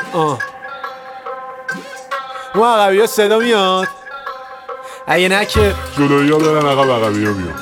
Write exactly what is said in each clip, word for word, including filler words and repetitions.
آه اون عقبی ها صدا میاد اگه نه که جلوی ها برن عقب عقبی ها بیان.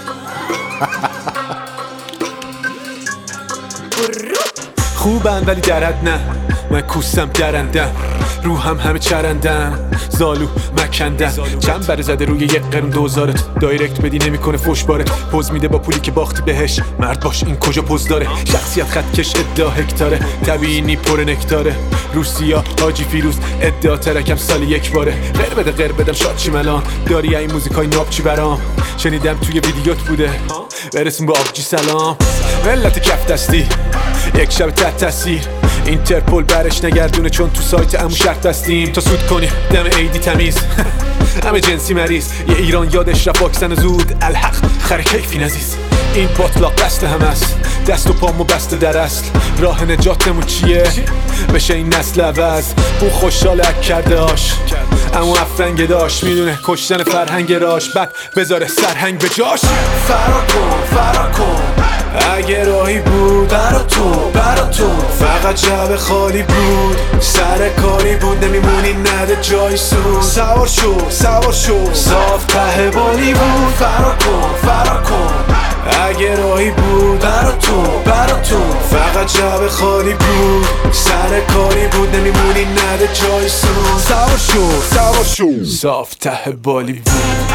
خوبن ولی درد نه، من کوسم درندم، روحم همه چرندم، زالو مکندم، چند بره زده روی یک قرون دوزارت، دایرکت بدی نمیکنه فوش بارت، پوز میده با پولی که باختی بهش، مرد باش این کجا پوز داره، شخصیت خط کش ادعا هکتاره، طبیعی پر نکتاره، روسیا حاجی فیروز ادعا ترکم سالی یک باره، غیر بده غیر بدم شاد چی ملان، داری این موزیکای ناب چی برام، شنیدم توی ویدیوت بوده، برسون با آبجی سلام، ملت کف دستی یک شب تحت تاثیر، اینترپول برش نگردونه چون تو سایت امو شرط هستیم، تا سود کنی دم ایدی تمیز همه جنسی مریض، یه ایران یادش رفت واکسن زود الحق خر کیفی نزیز، این باطلاق دست هم است، دست و پامو بسته در اصل، راه نجاتمون چیه؟ بشه این نسل عوض، اون خوشحال اک کرده هاش اما افرنگ داشت، میدونه کشتن فرهنگ راش، بعد بذاره سرهنگ به جاش، فرا کن فرا کن اگه راهی بود برا تو برا تو، فقط جعب خالی بود سر کاری بود، نمیمونی نده جای سو، سوار شو سوار شو صاف ته بالی بود، فرا کن فرا کن اگه راهی بود برا تو برا تو، فقط جعب خالی بود سر کاری بود، نمیمونی نده جای سو، سوار شو سوار شو صاف ته بالی بود.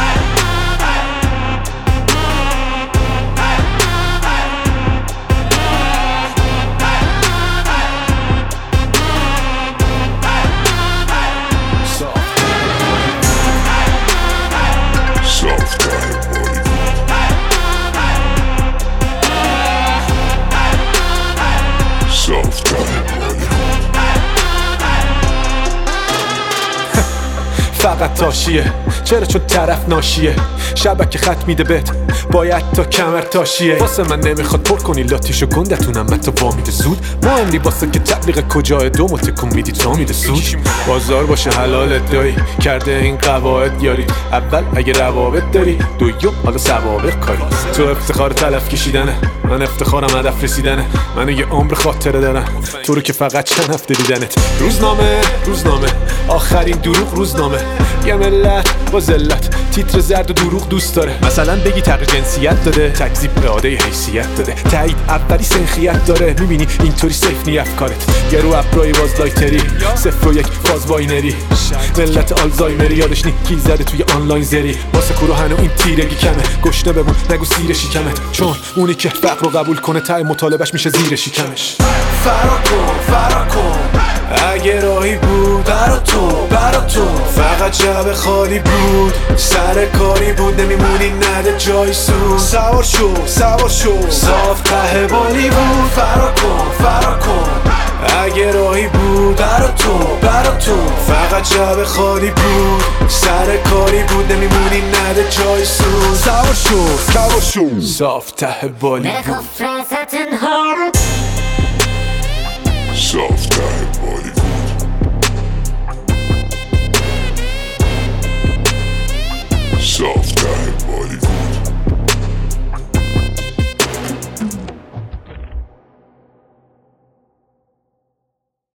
فقط تاشیه چرا چون طرف ناشیه، شبکه خط میده بهت باید تا کمر تاشیه، واسه من نمیخواد پر کنی لاتیشو گندتونم من تا وامیده زود، مهم نی واسه که تبلیغ کجای دومو تکون میدی تا میده سود، بازار باشه حلال ادعایی کرده این قواعد یاری، اول اگه روابط داری، دوم حالا سوابق کاری، تو افتخار تلف کشیدنه، من افتخارم هدف رسیدنه، من یه عمر خاطره دارم تو رو که فقط چند هفته دیدنت، روزنامه روزنامه آخرین دروغ روزنامه، یه ملت با ذلت تیتر زرد و دروغ دوست داره، مثلا بگی تغییر جنسیت داده، تکذیب اراده حیثیت داده، تایید اولی سنخیت داره، میبینی اینطوری سیف نی افکارت، گرو ابرای بازلایتری صفر و یک فاز باینری، ملت آلزایمری یادش نی کی زده توی آنلاین زری، واسه کوروهنو این تیرگی کمه، گشنه بمون نگو سیر شکمت، چون اونی که فقر رو قبول کنه تای مطالبهش میشه زیر شکمش، فرا کن فرا کن اگه راهی بود برا تو برا تو، فقط جعب خالی بود سر کاری بود، نمیمونی نده جای سو، سوار شو سوار شو صاف ته بالی بود، فرا کن فرا کن اگه راهی بود برا تو برا تو، فقط جعب خالی بود سر کاری بود، نمیمونی نده جای سو، سوار شو سوار شو صاف ته بالی بود، صاف ته بالی بود. So